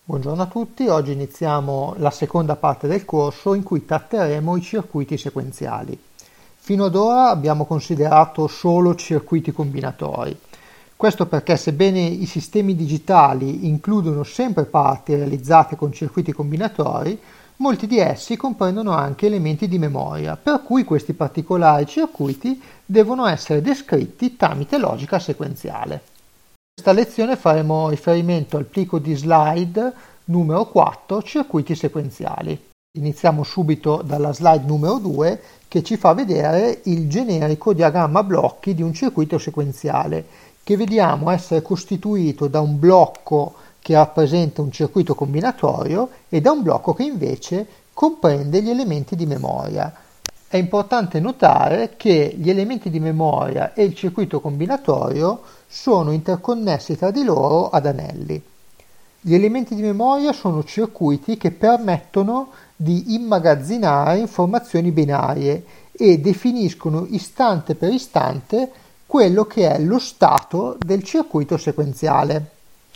Buongiorno a tutti, oggi iniziamo la seconda parte del corso in cui tratteremo i circuiti sequenziali. Fino ad ora abbiamo considerato solo circuiti combinatori. Questo perché sebbene i sistemi digitali includono sempre parti realizzate con circuiti combinatori, molti di essi comprendono anche elementi di memoria, per cui questi particolari circuiti devono essere descritti tramite logica sequenziale. In questa lezione faremo riferimento al plico di slide numero 4, circuiti sequenziali. Iniziamo subito dalla slide numero 2 che ci fa vedere il generico diagramma blocchi di un circuito sequenziale, che vediamo essere costituito da un blocco che rappresenta un circuito combinatorio e da un blocco che invece comprende gli elementi di memoria. È importante notare che gli elementi di memoria e il circuito combinatorio sono interconnessi tra di loro ad anelli. Gli elementi di memoria sono circuiti che permettono di immagazzinare informazioni binarie e definiscono istante per istante quello che è lo stato del circuito sequenziale.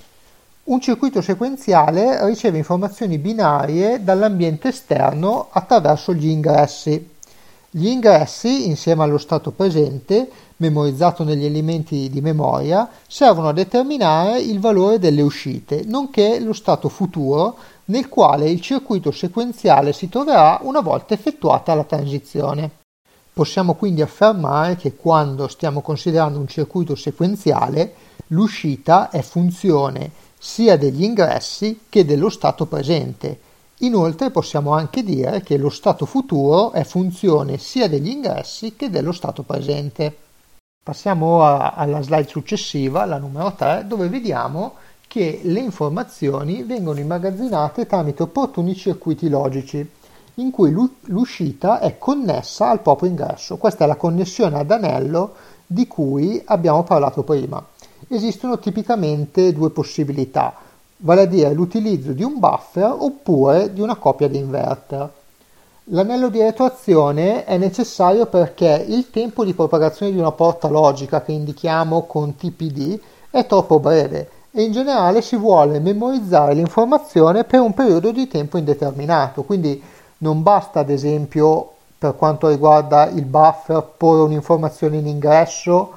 Un circuito sequenziale riceve informazioni binarie dall'ambiente esterno attraverso gli ingressi. Gli ingressi, insieme allo stato presente, memorizzato negli elementi di memoria, servono a determinare il valore delle uscite, nonché lo stato futuro nel quale il circuito sequenziale si troverà una volta effettuata la transizione. Possiamo quindi affermare che quando stiamo considerando un circuito sequenziale, l'uscita è funzione sia degli ingressi che dello stato presente. Inoltre possiamo anche dire che lo stato futuro è funzione sia degli ingressi che dello stato presente. Passiamo ora alla slide successiva, la numero 3, dove vediamo che le informazioni vengono immagazzinate tramite opportuni circuiti logici, in cui l'uscita è connessa al proprio ingresso. Questa è la connessione ad anello di cui abbiamo parlato prima. Esistono tipicamente due possibilità, vale a dire l'utilizzo di un buffer oppure di una coppia di inverter. L'anello di retroazione è necessario perché il tempo di propagazione di una porta logica che indichiamo con TPD è troppo breve e in generale si vuole memorizzare l'informazione per un periodo di tempo indeterminato, quindi non basta ad esempio per quanto riguarda il buffer porre un'informazione in ingresso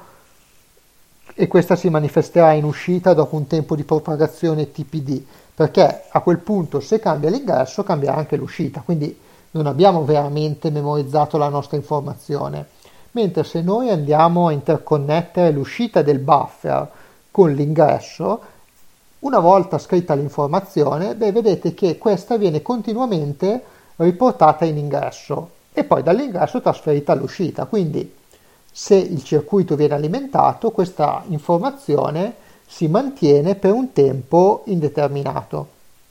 e questa si manifesterà in uscita dopo un tempo di propagazione TPD, perché a quel punto se cambia l'ingresso cambia anche l'uscita, quindi non abbiamo veramente memorizzato la nostra informazione. Mentre se noi andiamo a interconnettere l'uscita del buffer con l'ingresso, una volta scritta l'informazione, vedete che questa viene continuamente riportata in ingresso e poi dall'ingresso trasferita all'uscita, quindi se il circuito viene alimentato, questa informazione si mantiene per un tempo indeterminato.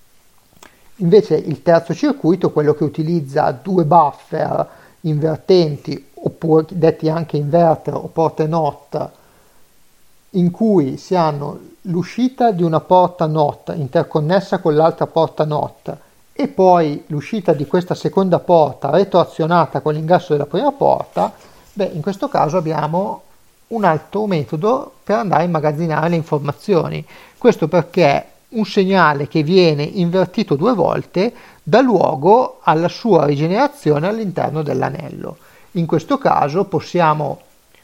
Invece il terzo circuito, quello che utilizza due buffer invertenti, oppure detti anche inverter o porte NOT, in cui si hanno l'uscita di una porta NOT interconnessa con l'altra porta NOT e poi l'uscita di questa seconda porta retroazionata con l'ingresso della prima porta, in questo caso abbiamo un altro metodo per andare a immagazzinare le informazioni. Questo perché un segnale che viene invertito due volte dà luogo alla sua rigenerazione all'interno dell'anello. In questo caso possiamo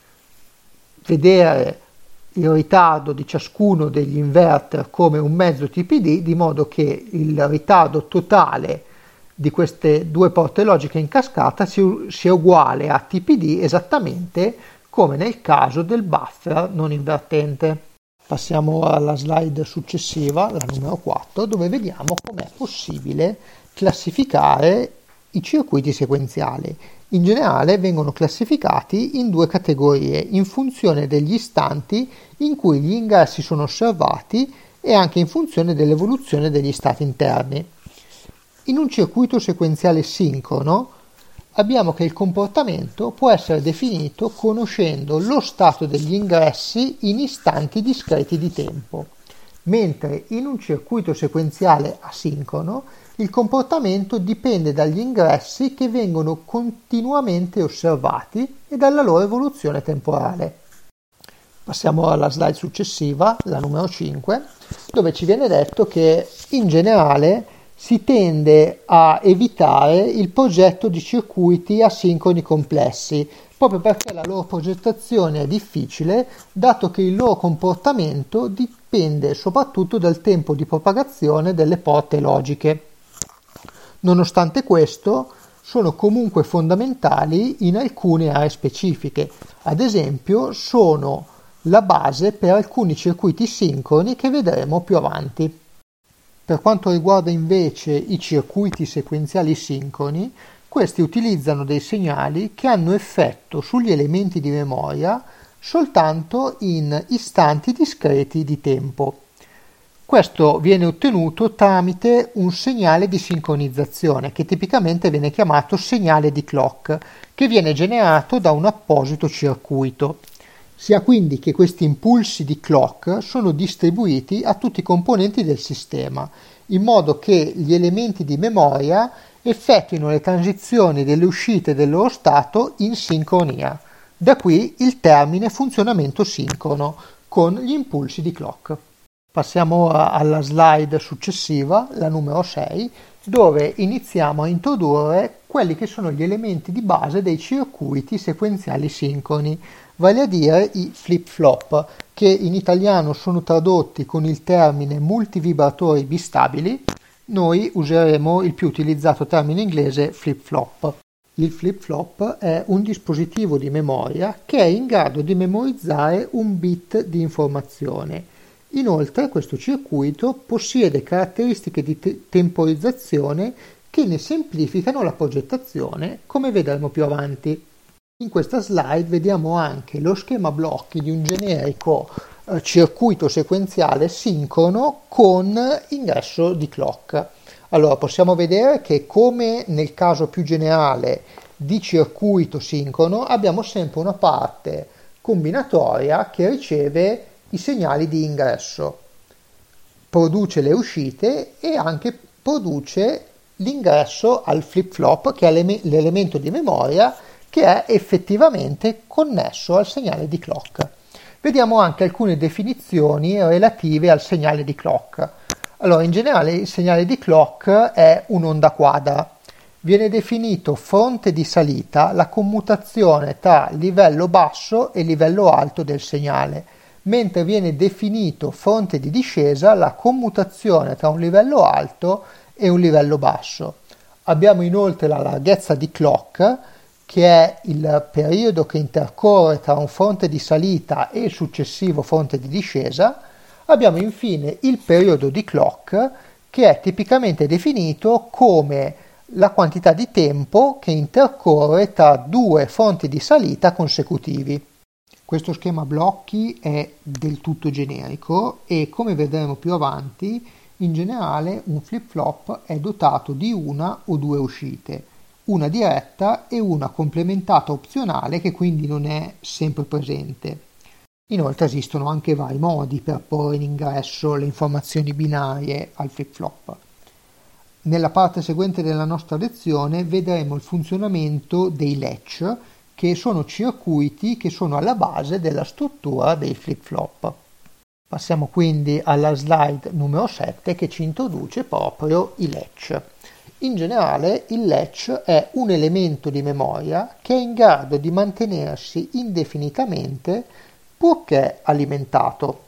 vedere il ritardo di ciascuno degli inverter come un mezzo TPD, di modo che il ritardo totale di queste due porte logiche in cascata sia uguale a TPD esattamente come nel caso del buffer non invertente. Passiamo ora alla slide successiva, la numero 4, dove vediamo com'è possibile classificare i circuiti sequenziali. In generale vengono classificati in due categorie in funzione degli istanti in cui gli ingressi sono osservati e anche in funzione dell'evoluzione degli stati interni. In un circuito sequenziale sincrono abbiamo che il comportamento può essere definito conoscendo lo stato degli ingressi in istanti discreti di tempo, mentre in un circuito sequenziale asincrono il comportamento dipende dagli ingressi che vengono continuamente osservati e dalla loro evoluzione temporale. Passiamo alla slide successiva, la numero 5, dove ci viene detto che in generale si tende a evitare il progetto di circuiti asincroni complessi, proprio perché la loro progettazione è difficile, dato che il loro comportamento dipende soprattutto dal tempo di propagazione delle porte logiche. Nonostante questo, sono comunque fondamentali in alcune aree specifiche, ad esempio sono la base per alcuni circuiti sincroni che vedremo più avanti. Per quanto riguarda invece i circuiti sequenziali sincroni, questi utilizzano dei segnali che hanno effetto sugli elementi di memoria soltanto in istanti discreti di tempo. Questo viene ottenuto tramite un segnale di sincronizzazione che tipicamente viene chiamato segnale di clock, che viene generato da un apposito circuito. Si ha quindi che questi impulsi di clock sono distribuiti a tutti i componenti del sistema, in modo che gli elementi di memoria effettuino le transizioni delle uscite del loro stato in sincronia. Da qui il termine funzionamento sincrono con gli impulsi di clock. Passiamo ora alla slide successiva, la numero 6, dove iniziamo a introdurre quelli che sono gli elementi di base dei circuiti sequenziali sincroni, vale a dire i flip-flop, che in italiano sono tradotti con il termine multivibratori bistabili. Noi useremo il più utilizzato termine inglese flip-flop. Il flip-flop è un dispositivo di memoria che è in grado di memorizzare un bit di informazione. Inoltre questo circuito possiede caratteristiche di temporizzazione che ne semplificano la progettazione, come vedremo più avanti. In questa slide vediamo anche lo schema blocchi di un generico circuito sequenziale sincrono con ingresso di clock. Allora possiamo vedere che, come nel caso più generale di circuito sincrono, abbiamo sempre una parte combinatoria che riceve i segnali di ingresso, produce le uscite e anche produce l'ingresso al flip-flop, che è l'elemento di memoria che è effettivamente connesso al segnale di clock. Vediamo anche alcune definizioni relative al segnale di clock. Allora, in generale il segnale di clock è un'onda quadra. Viene definito fonte di salita la commutazione tra livello basso e livello alto del segnale, mentre viene definito fonte di discesa la commutazione tra un livello alto e un livello basso. Abbiamo inoltre la larghezza di clock, che è il periodo che intercorre tra un fonte di salita e il successivo fonte di discesa. Abbiamo infine il periodo di clock, che è tipicamente definito come la quantità di tempo che intercorre tra due fonti di salita consecutivi. Questo schema blocchi è del tutto generico e, come vedremo più avanti, in generale un flip-flop è dotato di una o due uscite, una diretta e una complementata opzionale che quindi non è sempre presente. Inoltre esistono anche vari modi per porre in ingresso le informazioni binarie al flip-flop. Nella parte seguente della nostra lezione vedremo il funzionamento dei latch, che sono circuiti che sono alla base della struttura dei flip-flop. Passiamo quindi alla slide numero 7 che ci introduce proprio i latch. In generale il latch è un elemento di memoria che è in grado di mantenersi indefinitamente purché alimentato.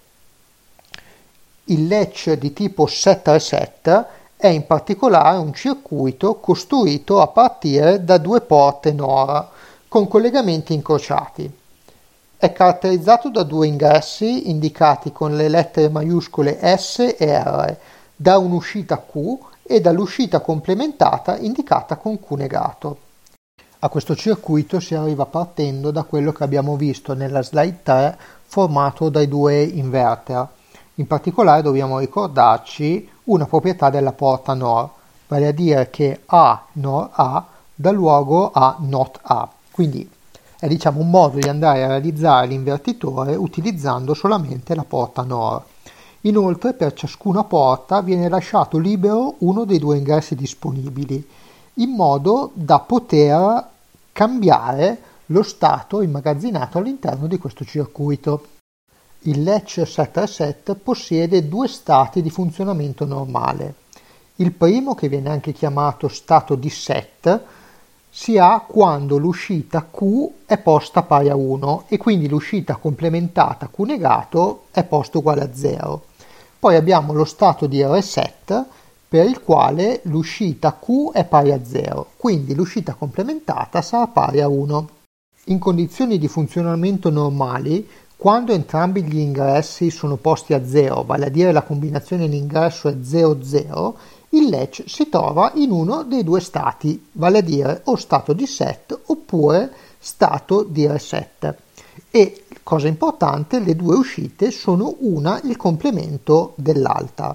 Il latch di tipo set reset è in particolare un circuito costruito a partire da due porte NOR con collegamenti incrociati. È caratterizzato da due ingressi indicati con le lettere maiuscole S e R, da un'uscita Q e dall'uscita complementata indicata con Q negato. A questo circuito si arriva partendo da quello che abbiamo visto nella slide 3, formato dai due inverter. In particolare dobbiamo ricordarci una proprietà della porta NOR, vale a dire che A NOR A dà luogo a NOT A. Quindi è un modo di andare a realizzare l'invertitore utilizzando solamente la porta NOR. Inoltre per ciascuna porta viene lasciato libero uno dei due ingressi disponibili, in modo da poter cambiare lo stato immagazzinato all'interno di questo circuito. Il latch set reset possiede due stati di funzionamento normale. Il primo, che viene anche chiamato stato di set, si ha quando l'uscita Q è posta pari a 1 e quindi l'uscita complementata Q negato è posta uguale a 0. Poi abbiamo lo stato di reset per il quale l'uscita Q è pari a 0, quindi l'uscita complementata sarà pari a 1. In condizioni di funzionamento normali, quando entrambi gli ingressi sono posti a 0, vale a dire la combinazione in ingresso è 0-0, il latch si trova in uno dei due stati, vale a dire o stato di set oppure stato di reset. E, cosa importante, le due uscite sono una il complemento dell'altra.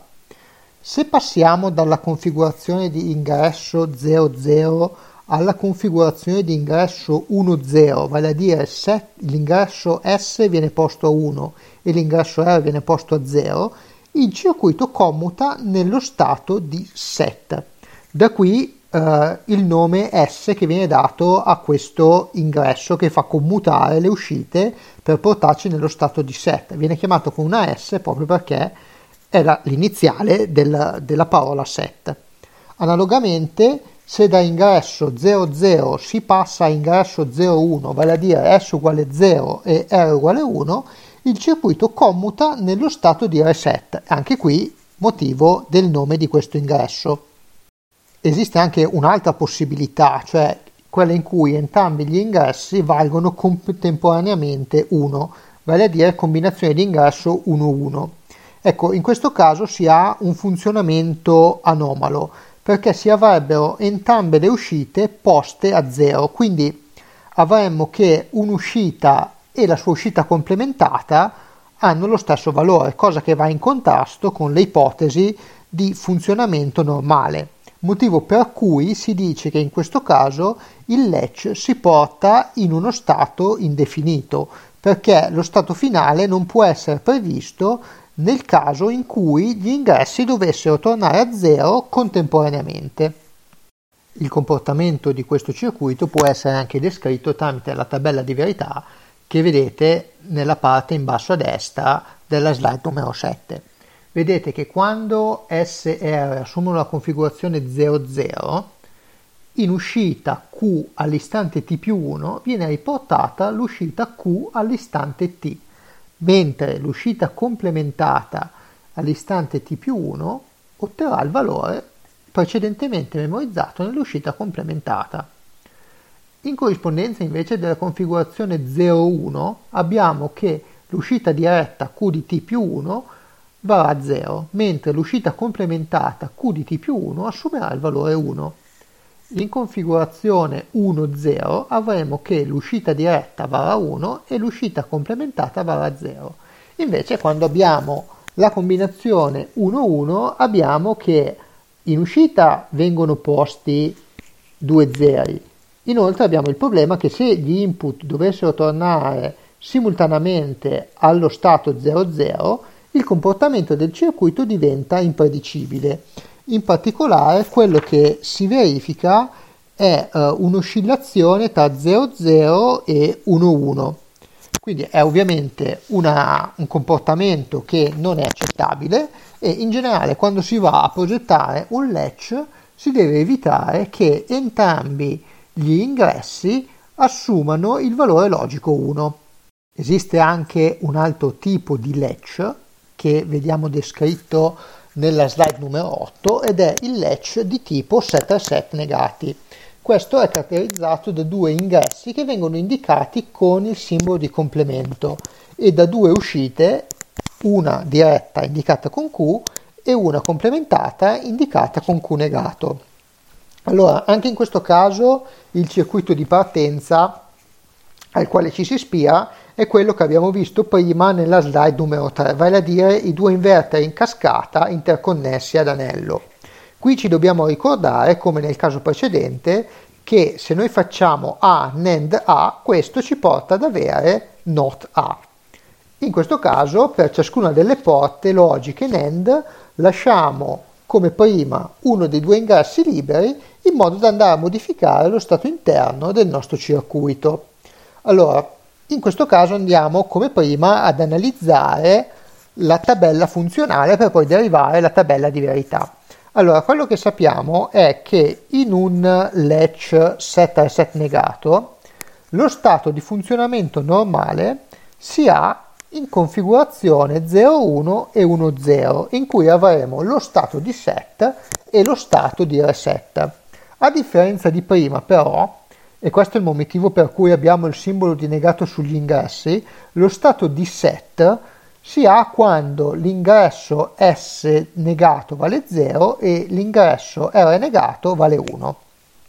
Se passiamo dalla configurazione di ingresso 00 alla configurazione di ingresso 1-0, vale a dire l'ingresso S viene posto a 1 e l'ingresso R viene posto a 0, il circuito commuta nello stato di set. Da qui il nome S che viene dato a questo ingresso che fa commutare le uscite per portarci nello stato di set. Viene chiamato con una S proprio perché era l'iniziale della parola set. Analogamente, se da ingresso 00 si passa a ingresso 01, vale a dire S uguale 0 e R uguale 1, il circuito commuta nello stato di reset, anche qui motivo del nome di questo ingresso. Esiste anche un'altra possibilità, cioè quella in cui entrambi gli ingressi valgono contemporaneamente 1, vale a dire combinazione di ingresso 1-1. Ecco, in questo caso si ha un funzionamento anomalo, perché si avrebbero entrambe le uscite poste a 0, quindi avremmo che un'uscita e la sua uscita complementata hanno lo stesso valore, cosa che va in contrasto con le ipotesi di funzionamento normale, motivo per cui si dice che in questo caso il latch si porta in uno stato indefinito, perché lo stato finale non può essere previsto nel caso in cui gli ingressi dovessero tornare a 0 contemporaneamente. Il comportamento di questo circuito può essere anche descritto tramite la tabella di verità che vedete nella parte in basso a destra della slide numero 7. Vedete che quando SR assumono la configurazione 00, in uscita Q all'istante t più 1 viene riportata l'uscita Q all'istante t, mentre l'uscita complementata all'istante t più 1 otterrà il valore precedentemente memorizzato nell'uscita complementata. In corrispondenza invece della configurazione 01 abbiamo che l'uscita diretta Q di t più 1 varrà a 0, mentre l'uscita complementata Q di t più 1 assumerà il valore 1. In configurazione 1-0 avremo che l'uscita diretta varrà 1 e l'uscita complementata varrà 0. Invece quando abbiamo la combinazione 1-1 abbiamo che in uscita vengono posti due zeri. Inoltre abbiamo il problema che se gli input dovessero tornare simultaneamente allo stato 00, il comportamento del circuito diventa impredicibile. In particolare quello che si verifica è un'oscillazione tra 0,0 e 1,1. Quindi è ovviamente un comportamento che non è accettabile e in generale quando si va a progettare un latch si deve evitare che entrambi gli ingressi assumano il valore logico 1. Esiste anche un altro tipo di latch che vediamo descritto nella slide numero 8 ed è il latch di tipo set reset negati. Questo è caratterizzato da due ingressi che vengono indicati con il simbolo di complemento e da due uscite, una diretta indicata con Q e una complementata indicata con Q negato. Allora, anche in questo caso il circuito di partenza al quale ci si ispira è quello che abbiamo visto prima nella slide numero 3, vale a dire i due inverter in cascata interconnessi ad anello. Qui ci dobbiamo ricordare, come nel caso precedente, che se noi facciamo A NAND A, questo ci porta ad avere NOT A. In questo caso, per ciascuna delle porte logiche NAND, lasciamo come prima uno dei due ingressi liberi in modo da andare a modificare lo stato interno del nostro circuito. Allora, In questo caso andiamo come prima ad analizzare la tabella funzionale per poi derivare la tabella di verità. Allora, quello che sappiamo è che in un latch set set negato lo stato di funzionamento normale si ha in configurazione 0,1 e 1,0, in cui avremo lo stato di set e lo stato di reset. A differenza di prima, però, e questo è il motivo per cui abbiamo il simbolo di negato sugli ingressi, lo stato di set si ha quando l'ingresso S negato vale 0 e l'ingresso R negato vale 1.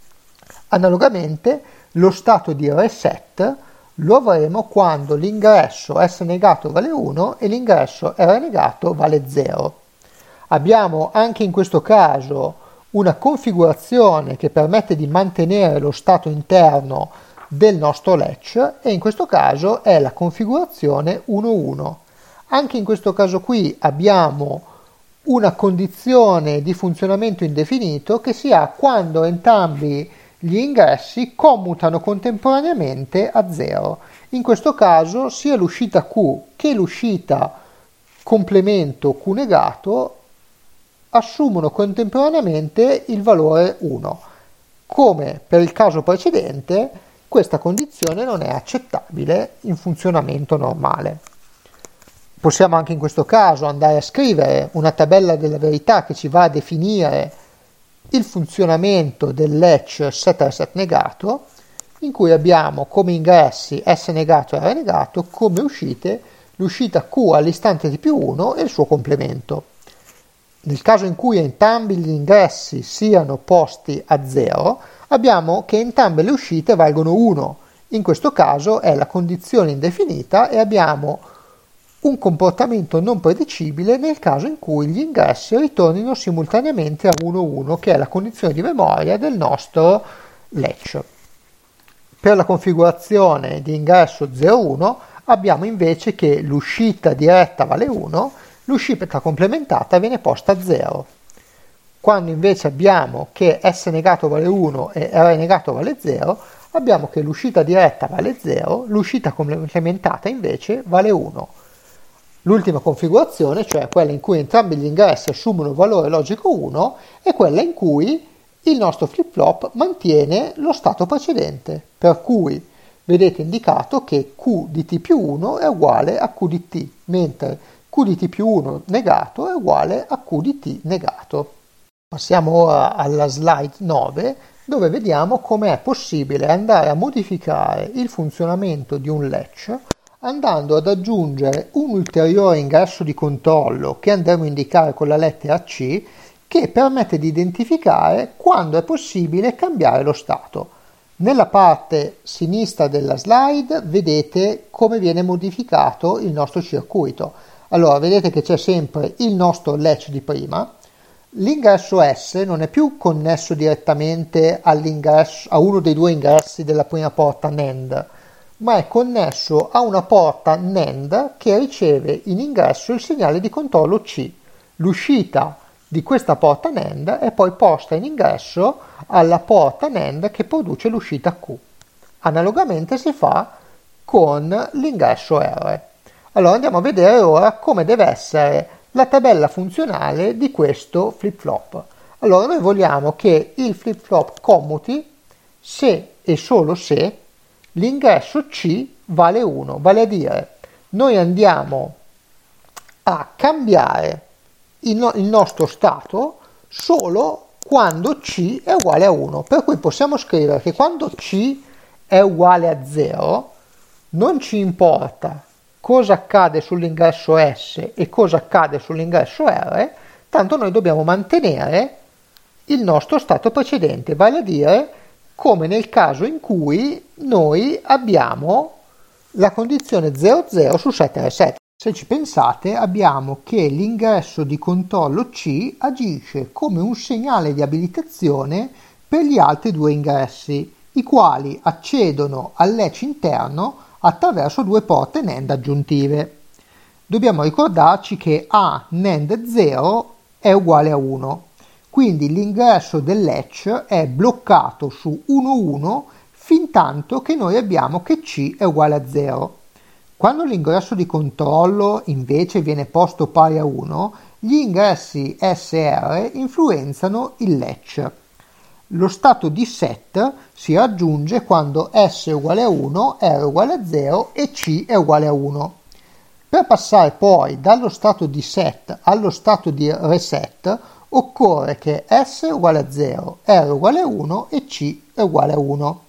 Analogamente, lo stato di reset lo avremo quando l'ingresso S negato vale 1 e l'ingresso R negato vale 0. Abbiamo anche in questo caso una configurazione che permette di mantenere lo stato interno del nostro latch e in questo caso è la configurazione 1,1. Anche in questo caso qui abbiamo una condizione di funzionamento indefinito che si ha quando entrambi gli ingressi commutano contemporaneamente a 0. In questo caso sia l'uscita Q che l'uscita complemento Q negato assumono contemporaneamente il valore 1. Come per il caso precedente, questa condizione non è accettabile in funzionamento normale. Possiamo anche in questo caso andare a scrivere una tabella della verità che ci va a definire il funzionamento del latch set set negato, in cui abbiamo come ingressi S negato e R negato, come uscite l'uscita Q all'istante di più 1 e il suo complemento. Nel caso in cui entrambi gli ingressi siano posti a 0, abbiamo che entrambe le uscite valgono 1. In questo caso è la condizione indefinita e abbiamo un comportamento non predicibile nel caso in cui gli ingressi ritornino simultaneamente a 1,1, che è la condizione di memoria del nostro latch. Per la configurazione di ingresso 0,1 abbiamo invece che l'uscita diretta vale 1, l'uscita complementata viene posta a 0. Quando invece abbiamo che S negato vale 1 e R negato vale 0, abbiamo che l'uscita diretta vale 0, l'uscita complementata invece vale 1. L'ultima configurazione, cioè quella in cui entrambi gli ingressi assumono valore logico 1, è quella in cui il nostro flip-flop mantiene lo stato precedente, per cui vedete indicato che Q di t più 1 è uguale a Q di t, mentre Q di t più 1 negato è uguale a Q di t negato. Passiamo ora alla slide 9, dove vediamo come è possibile andare a modificare il funzionamento di un latch andando ad aggiungere un ulteriore ingresso di controllo che andremo a indicare con la lettera C, che permette di identificare quando è possibile cambiare lo stato. Nella parte sinistra della slide vedete come viene modificato il nostro circuito. Allora, vedete che c'è sempre il nostro latch di prima. L'ingresso S non è più connesso direttamente a uno dei due ingressi della prima porta NAND, ma è connesso a una porta NAND che riceve in ingresso il segnale di controllo C. L'uscita di questa porta NAND è poi posta in ingresso alla porta NAND che produce l'uscita Q. Analogamente si fa con l'ingresso R. Allora andiamo a vedere ora come deve essere la tabella funzionale di questo flip-flop. Allora noi vogliamo che il flip-flop commuti se e solo se l'ingresso C vale 1, vale a dire noi andiamo a cambiare il nostro stato solo quando C è uguale a 1, per cui possiamo scrivere che quando C è uguale a 0 non ci importa cosa accade sull'ingresso S e cosa accade sull'ingresso R, tanto noi dobbiamo mantenere il nostro stato precedente, vale a dire come nel caso in cui noi abbiamo la condizione 0,0 su 7R7. Se ci pensate, abbiamo che l'ingresso di controllo C agisce come un segnale di abilitazione per gli altri due ingressi, i quali accedono al latch interno attraverso due porte NAND aggiuntive. Dobbiamo ricordarci che A NAND 0 è uguale a 1. Quindi l'ingresso del latch è bloccato su 1,1 fin tanto che noi abbiamo che C è uguale a 0. Quando l'ingresso di controllo invece viene posto pari a 1, gli ingressi SR influenzano il latch. Lo stato di set si raggiunge quando S è uguale a 1, R è uguale a 0 e C è uguale a 1. Per passare poi dallo stato di set allo stato di reset occorre che S è uguale a 0, R è uguale a 1 e C è uguale a 1.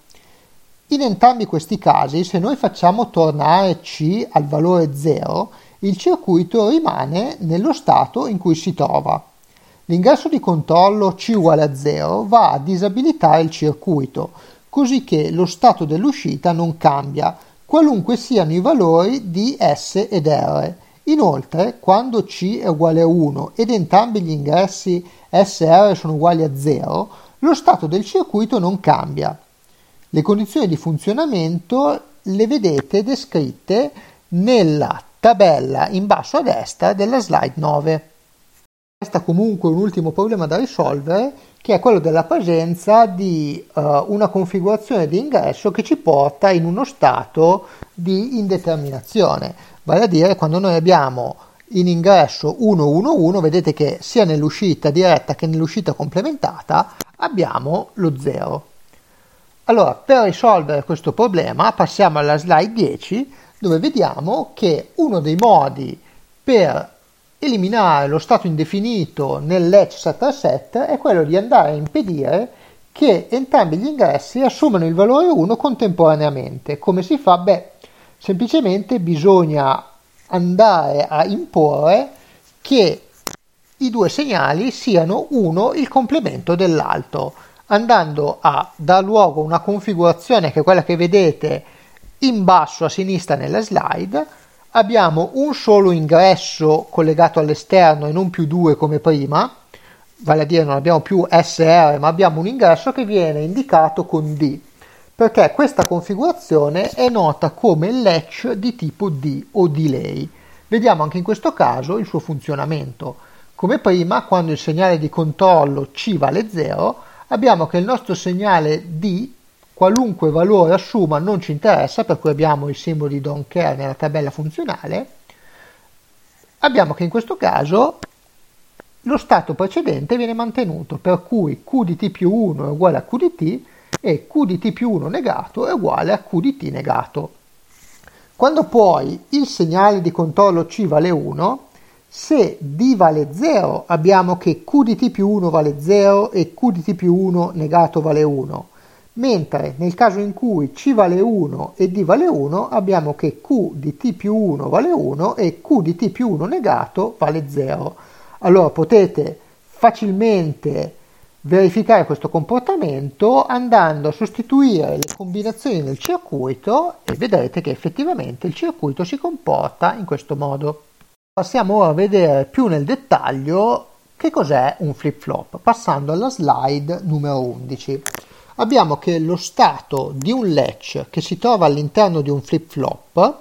In entrambi questi casi, se noi facciamo tornare C al valore 0, il circuito rimane nello stato in cui si trova. L'ingresso di controllo C uguale a 0 va a disabilitare il circuito, così che lo stato dell'uscita non cambia, qualunque siano i valori di S ed R. Inoltre, quando C è uguale a 1 ed entrambi gli ingressi SR sono uguali a 0, lo stato del circuito non cambia. Le condizioni di funzionamento le vedete descritte nella tabella in basso a destra della slide 9. Resta comunque un ultimo problema da risolvere, che è quello della presenza di una configurazione di ingresso che ci porta in uno stato di indeterminazione, vale a dire quando noi abbiamo in ingresso 111, vedete che sia nell'uscita diretta che nell'uscita complementata abbiamo lo 0. Allora, per risolvere questo problema passiamo alla slide 10, dove vediamo che uno dei modi per eliminare lo stato indefinito nel latch setter set è quello di andare a impedire che entrambi gli ingressi assumano il valore 1 contemporaneamente. Come si fa? Semplicemente bisogna andare a imporre che i due segnali siano uno il complemento dell'altro, andando a dar luogo a una configurazione che è quella che vedete in basso a sinistra nella slide. Abbiamo un solo ingresso collegato all'esterno e non più due come prima, vale a dire non abbiamo più SR ma abbiamo un ingresso che viene indicato con D, perché questa configurazione è nota come latch di tipo D o delay. Vediamo anche in questo caso il suo funzionamento. Come prima, quando il segnale di controllo C vale 0, abbiamo che il nostro segnale D, qualunque valore assuma, non ci interessa, per cui abbiamo il simbolo di don't care nella tabella funzionale. Abbiamo che in questo caso lo stato precedente viene mantenuto, per cui Q di T più 1 è uguale a Q di T e Q di T più 1 negato è uguale a Q di T negato. Quando poi il segnale di controllo C vale 1, se D vale 0 abbiamo che Q di T più 1 vale 0 e Q di T più 1 negato vale 1, mentre nel caso in cui C vale 1 e D vale 1 abbiamo che Q di T più 1 vale 1 e Q di T più 1 negato vale 0. Allora potete facilmente verificare questo comportamento andando a sostituire le combinazioni nel circuito e vedrete che effettivamente il circuito si comporta in questo modo. Passiamo ora a vedere più nel dettaglio che cos'è un flip-flop, passando alla slide numero 11. Abbiamo che lo stato di un latch che si trova all'interno di un flip-flop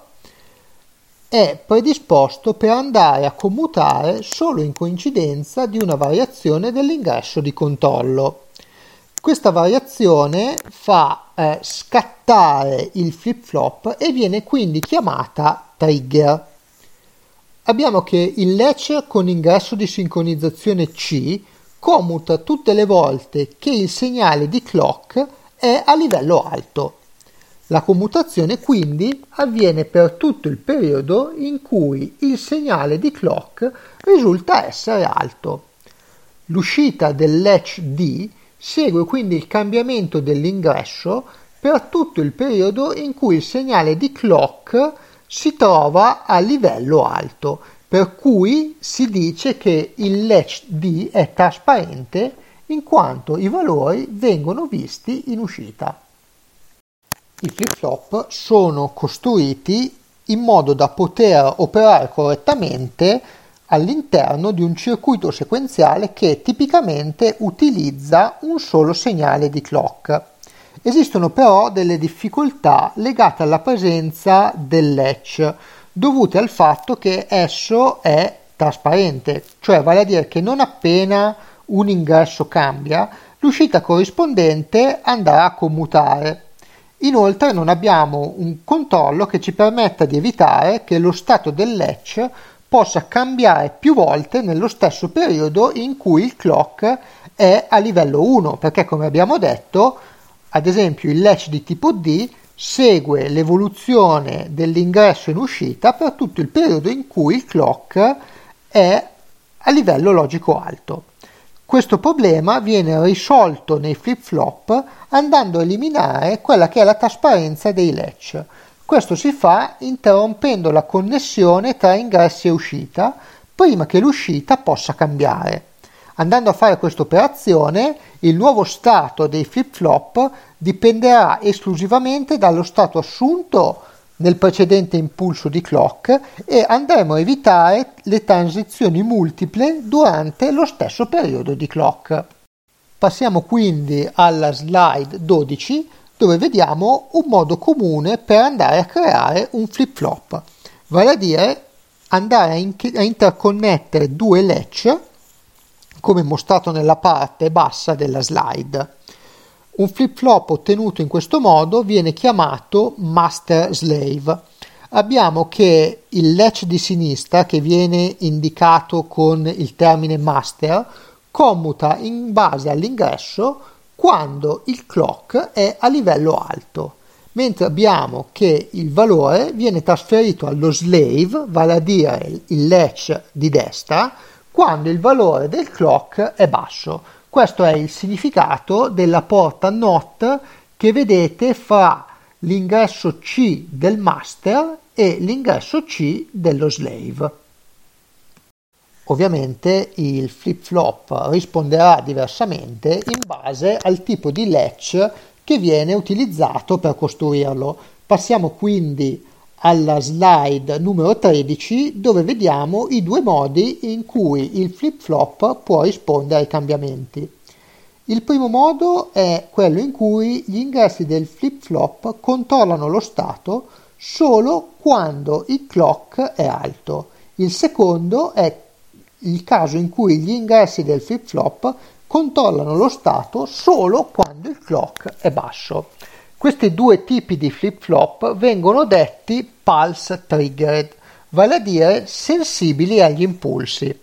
è predisposto per andare a commutare solo in coincidenza di una variazione dell'ingresso di controllo. Questa variazione fa scattare il flip-flop e viene quindi chiamata trigger. Abbiamo che il latch con ingresso di sincronizzazione C commuta tutte le volte che il segnale di clock è a livello alto. La commutazione quindi avviene per tutto il periodo in cui il segnale di clock risulta essere alto. L'uscita del latch D segue quindi il cambiamento dell'ingresso per tutto il periodo in cui il segnale di clock si trova a livello alto, per cui si dice che il latch D è trasparente in quanto i valori vengono visti in uscita. I flip-flop sono costruiti in modo da poter operare correttamente all'interno di un circuito sequenziale che tipicamente utilizza un solo segnale di clock. Esistono però delle difficoltà legate alla presenza del latch, dovute al fatto che esso è trasparente, cioè vale a dire che non appena un ingresso cambia, l'uscita corrispondente andrà a commutare. Inoltre non abbiamo un controllo che ci permetta di evitare che lo stato del latch possa cambiare più volte nello stesso periodo in cui il clock è a livello 1, perché come abbiamo detto, ad esempio il latch di tipo D segue l'evoluzione dell'ingresso in uscita per tutto il periodo in cui il clock è a livello logico alto. Questo problema viene risolto nei flip-flop andando a eliminare quella che è la trasparenza dei latch. Questo si fa interrompendo la connessione tra ingressi e uscita prima che l'uscita possa cambiare. Andando a fare questa operazione, il nuovo stato dei flip-flop dipenderà esclusivamente dallo stato assunto nel precedente impulso di clock e andremo a evitare le transizioni multiple durante lo stesso periodo di clock. Passiamo quindi alla slide 12, dove vediamo un modo comune per andare a creare un flip-flop, vale a dire andare a interconnettere due latch, come mostrato nella parte bassa della slide. Un flip-flop ottenuto in questo modo viene chiamato master-slave. Abbiamo che il latch di sinistra, che viene indicato con il termine master, commuta in base all'ingresso quando il clock è a livello alto, mentre abbiamo che il valore viene trasferito allo slave, vale a dire il latch di destra, quando il valore del clock è basso. Questo è il significato della porta NOT che vedete fra l'ingresso C del master e l'ingresso C dello slave. Ovviamente il flip-flop risponderà diversamente in base al tipo di latch che viene utilizzato per costruirlo. Passiamo quindi alla slide numero 13, dove vediamo i due modi in cui il flip-flop può rispondere ai cambiamenti. Il primo modo è quello in cui gli ingressi del flip-flop controllano lo stato solo quando il clock è alto. Il secondo è il caso in cui gli ingressi del flip-flop controllano lo stato solo quando il clock è basso. Questi due tipi di flip-flop vengono detti pulse triggered, vale a dire sensibili agli impulsi.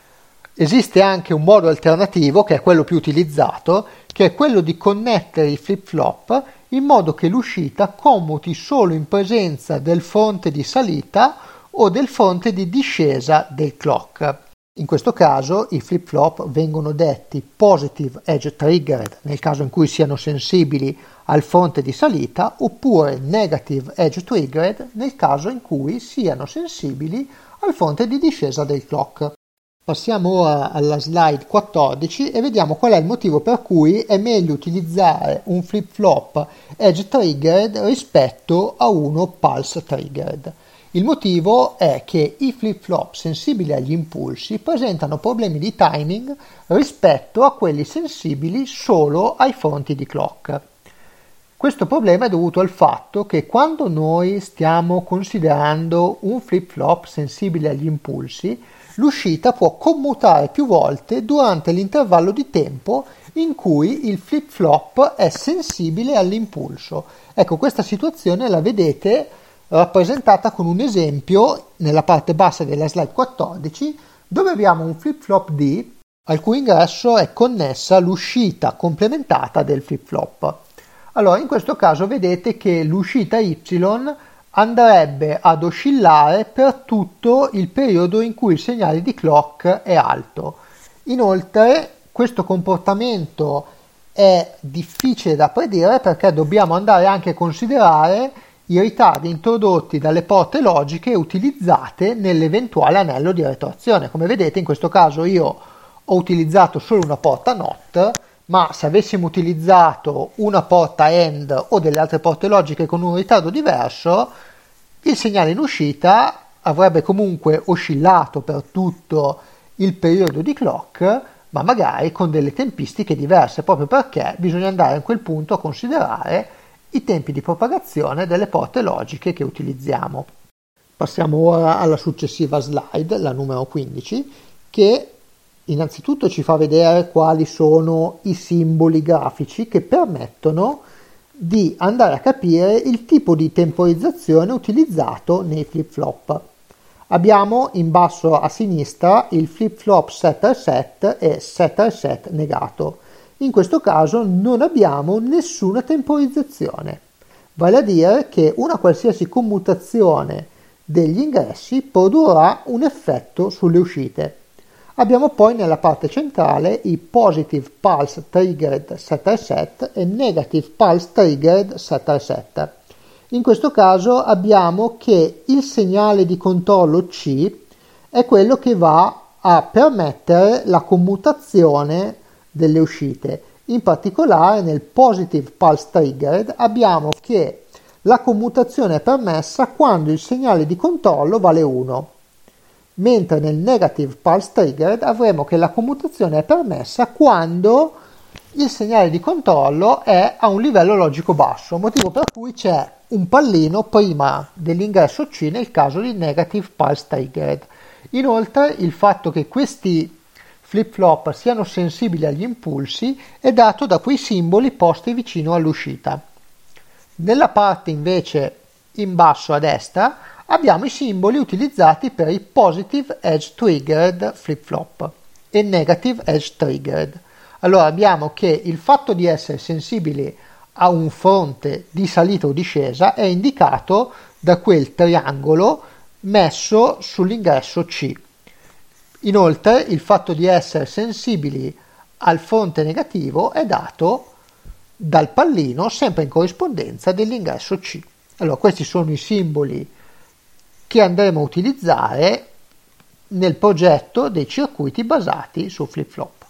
Esiste anche un modo alternativo, che è quello più utilizzato, che è quello di connettere i flip-flop in modo che l'uscita commuti solo in presenza del fronte di salita o del fronte di discesa del clock. In questo caso i flip-flop vengono detti positive edge triggered nel caso in cui siano sensibili al fronte di salita, oppure negative edge triggered nel caso in cui siano sensibili al fronte di discesa del clock. Passiamo ora alla slide 14 e vediamo qual è il motivo per cui è meglio utilizzare un flip-flop edge triggered rispetto a uno pulse triggered. Il motivo è che i flip-flop sensibili agli impulsi presentano problemi di timing rispetto a quelli sensibili solo ai fronti di clock. Questo problema è dovuto al fatto che quando noi stiamo considerando un flip-flop sensibile agli impulsi, l'uscita può commutare più volte durante l'intervallo di tempo in cui il flip-flop è sensibile all'impulso. Ecco, questa situazione la vedete rappresentata con un esempio nella parte bassa della slide 14, dove abbiamo un flip-flop D al cui ingresso è connessa l'uscita complementata del flip-flop. Allora, in questo caso vedete che l'uscita Y andrebbe ad oscillare per tutto il periodo in cui il segnale di clock è alto. Inoltre, questo comportamento è difficile da predire perché dobbiamo andare anche a considerare i ritardi introdotti dalle porte logiche utilizzate nell'eventuale anello di retroazione. Come vedete, in questo caso io ho utilizzato solo una porta NOT, ma se avessimo utilizzato una porta AND o delle altre porte logiche con un ritardo diverso, il segnale in uscita avrebbe comunque oscillato per tutto il periodo di clock, ma magari con delle tempistiche diverse, proprio perché bisogna andare a quel punto a considerare i tempi di propagazione delle porte logiche che utilizziamo. Passiamo ora alla successiva slide, la numero 15, che innanzitutto ci fa vedere quali sono i simboli grafici che permettono di andare a capire il tipo di temporizzazione utilizzato nei flip-flop. Abbiamo in basso a sinistra il flip-flop setter set e setter set negato. In questo caso non abbiamo nessuna temporizzazione, vale a dire che una qualsiasi commutazione degli ingressi produrrà un effetto sulle uscite. Abbiamo poi nella parte centrale i Positive Pulse Triggered Setter Set e Negative Pulse Triggered Setter Set. In questo caso abbiamo che il segnale di controllo C è quello che va a permettere la commutazione delle uscite. In particolare nel Positive Pulse Triggered abbiamo che la commutazione è permessa quando il segnale di controllo vale 1, mentre nel Negative Pulse Triggered avremo che la commutazione è permessa quando il segnale di controllo è a un livello logico basso, motivo per cui c'è un pallino prima dell'ingresso C nel caso di Negative Pulse Triggered. Inoltre il fatto che questi flip-flop siano sensibili agli impulsi è dato da quei simboli posti vicino all'uscita. Nella parte invece in basso a destra abbiamo i simboli utilizzati per i Positive Edge Triggered flip-flop e Negative Edge Triggered. Allora abbiamo che il fatto di essere sensibili a un fronte di salita o discesa è indicato da quel triangolo messo sull'ingresso C. Inoltre il fatto di essere sensibili al fronte negativo è dato dal pallino sempre in corrispondenza dell'ingresso C. Allora questi sono i simboli che andremo a utilizzare nel progetto dei circuiti basati su flip-flop.